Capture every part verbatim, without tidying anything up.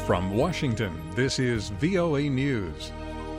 From Washington, this is V O A News.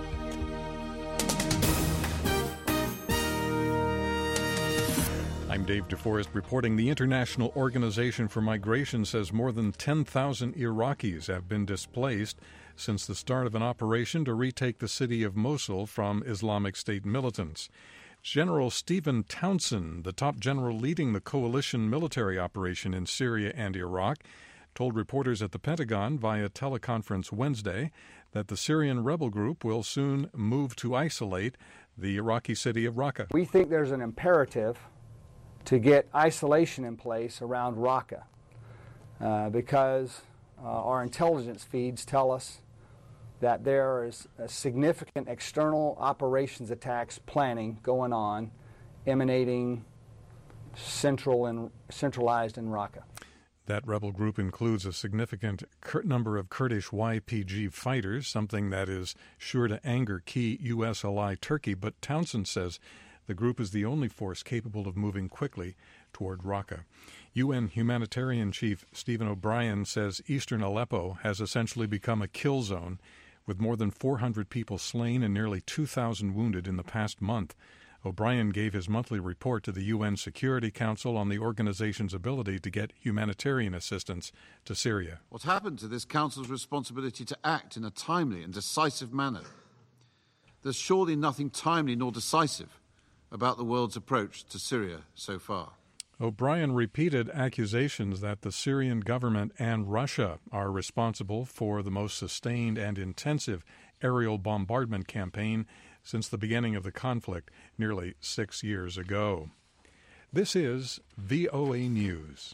I'm Dave DeForest reporting. The International Organization for Migration says more than ten thousand Iraqis have been displaced since the start of an operation to retake the city of Mosul from Islamic State militants. General Stephen Townsend, the top general leading the coalition military operation in Syria and Iraq, told reporters at the Pentagon via teleconference Wednesday that the Syrian rebel group will soon move to isolate the Iraqi city of Raqqa. We think there's an imperative to get isolation in place around Raqqa uh, because uh, our intelligence feeds tell us that there is a significant external operations attacks planning going on, emanating central and centralized in Raqqa. That rebel group includes a significant number of Kurdish Y P G fighters, something that is sure to anger key U S ally Turkey. But Townsend says the group is the only force capable of moving quickly toward Raqqa. U N humanitarian chief Stephen O'Brien says eastern Aleppo has essentially become a kill zone, with more than four hundred people slain and nearly two thousand wounded in the past month. O'Brien gave his monthly report to the U N Security Council on the organization's ability to get humanitarian assistance to Syria. What happened to this council's responsibility to act in a timely and decisive manner? There's surely nothing timely nor decisive about the world's approach to Syria so far. O'Brien repeated accusations that the Syrian government and Russia are responsible for the most sustained and intensive aerial bombardment campaign since the beginning of the conflict nearly six years ago. This is V O A News.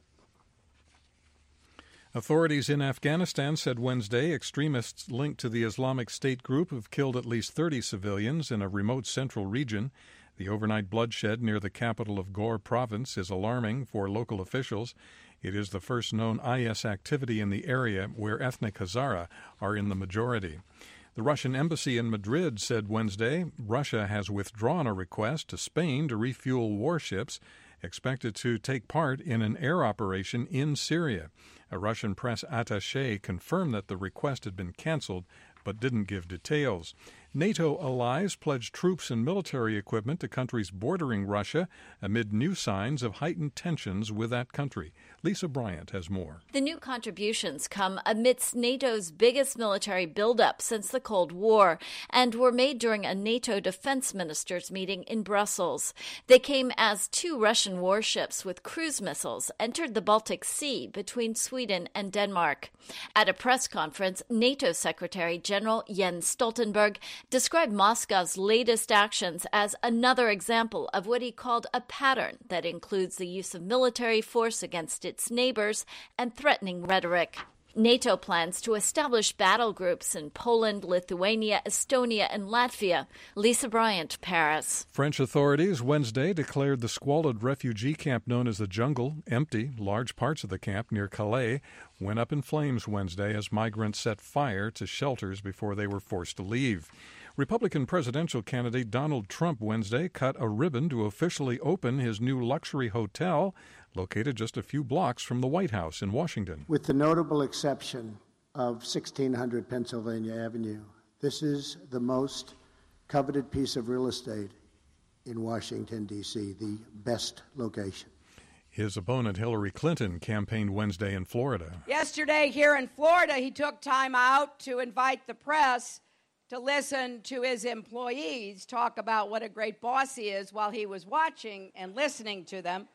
Authorities in Afghanistan said Wednesday extremists linked to the Islamic State group have killed at least thirty civilians in a remote central region. The overnight bloodshed near the capital of Ghor province is alarming for local officials. It is the first known I S activity in the area where ethnic Hazara are in the majority. The Russian embassy in Madrid said Wednesday Russia has withdrawn a request to Spain to refuel warships expected to take part in an air operation in Syria. A Russian press attaché confirmed that the request had been canceled but didn't give details. NATO allies pledged troops and military equipment to countries bordering Russia amid new signs of heightened tensions with that country. Lisa Bryant has more. The new contributions come amidst NATO's biggest military buildup since the Cold War and were made during a NATO defense ministers meeting in Brussels. They came as two Russian warships with cruise missiles entered the Baltic Sea between Sweden and Denmark. At a press conference, NATO Secretary General Jens Stoltenberg described Moscow's latest actions as another example of what he called a pattern that includes the use of military force against its neighbors and threatening rhetoric. NATO plans to establish battle groups in Poland, Lithuania, Estonia, and Latvia. Lisa Bryant, Paris. French authorities Wednesday declared the squalid refugee camp known as the Jungle empty. Large parts of the camp near Calais went up in flames Wednesday as migrants set fire to shelters before they were forced to leave. Republican presidential candidate Donald Trump Wednesday cut a ribbon to officially open his new luxury hotel located just a few blocks from the White House in Washington. With the notable exception of sixteen hundred Pennsylvania Avenue, this is the most coveted piece of real estate in Washington, D C, the best location. His opponent, Hillary Clinton, campaigned Wednesday in Florida. Yesterday here in Florida, he took time out to invite the press to listen to his employees talk about what a great boss he is while he was watching and listening to them.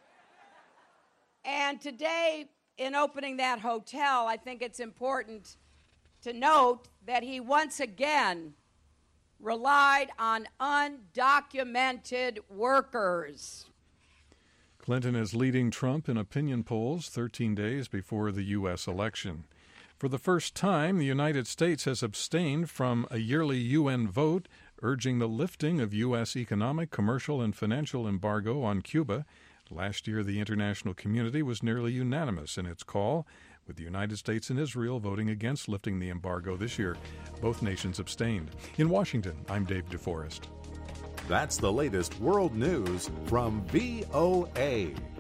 And today, in opening that hotel, I think it's important to note that he once again relied on undocumented workers. Clinton is leading Trump in opinion polls thirteen days before the U S election. For the first time, the United States has abstained from a yearly U N vote urging the lifting of U S economic, commercial, and financial embargo on Cuba. Last year, the international community was nearly unanimous in its call, with the United States and Israel voting against lifting the embargo this year. Both nations abstained. In Washington, I'm Dave DeForest. That's the latest world news from V O A.